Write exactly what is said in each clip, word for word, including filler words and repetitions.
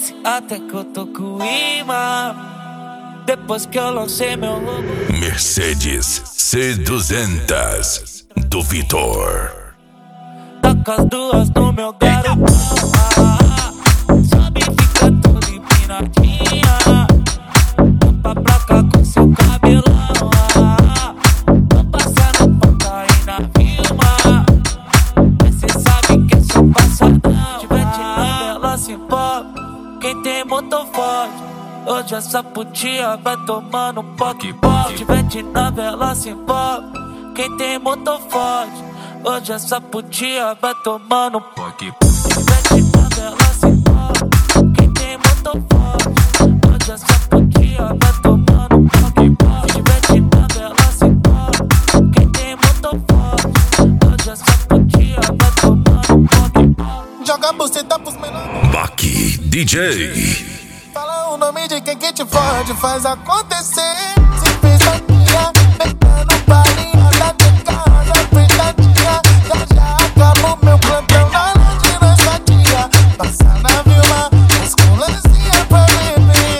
conhece até que eu tô com imã. Depois que eu lancei meu logo Mercedes C duzentos do Vitor. Taca as duas no meu garotão. Sobe e fica toda empinadinha. Tampa pra cá com seu cabelão. Tô passando pra cair na Vilma. Mas cê sabe que eu sou passadão. Tiver de novela se envolve. Quem tem motor forte. Hoje essa putinha vai tomando um poque poque. Tiver de novela se envolve. Quem tem motor forte. Hoje essa putinha vai tomando um poque poque. Tiver de novela se envolve. Quem tem motor forte. Hoje essa putinha vai tomando um poque poque. Tiver de novela se envolve. Quem tem motor forte. Hoje essa putinha vai tomando um poque poque. Joga a buceta pros menores. Maqui D J. Fala o nome de quem que te fode, faz acontecer. Se fez mania, pegando balinha da casa, apertadinha. Já já acabou meu plantão na noite da estadia. Passa na Vilma, musculancinha pra beber.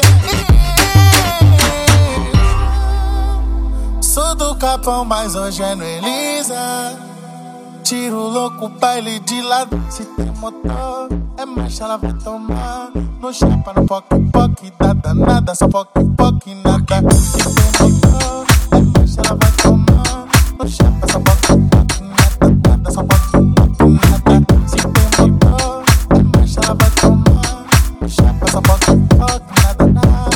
Sou do Capão, mas hoje é no Elisa. Tiro louco, baile de lado. Se tem motor, é marcha, ela vai tomar. No chapa, no poc, poc, da danada. Só poc, poc, nada. Se tem motor, é marcha, ela vai tomar. No chapa, só poc, poc, nada, nada. Só poc, poc, nada. Se tem motor, é marcha, ela vai tomar. No chapa, só poc, poc, nada,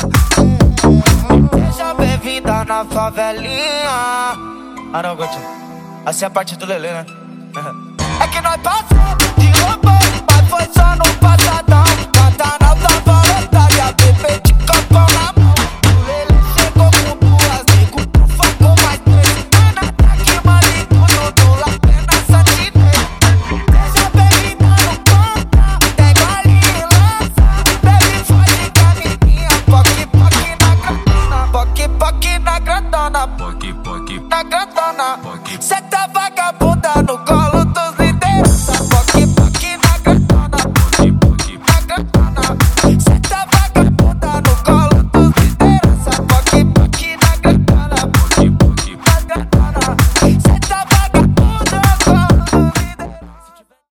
nada. Seja bem-vinda na favelinha. Ah não, Gotinho, assim é a parte do Lelê, né? É que nós passou de roubou, mas foi só no passadão. Pantanal tava lotado e a bebê de copão na mão. O Lelê chegou com duas, nego pro foco mais três. Mano, ataque maligno do La Pena Santinês. Seja bem-vinda no ponta, pega ali e lança. Baby foge com a menina, poque poque na grandona. Poque poque na grandona, poque poque na grandona. Cê tá vagabunda no colo dos liderança. Poque poque na grandona, poque poque na grandona. Cê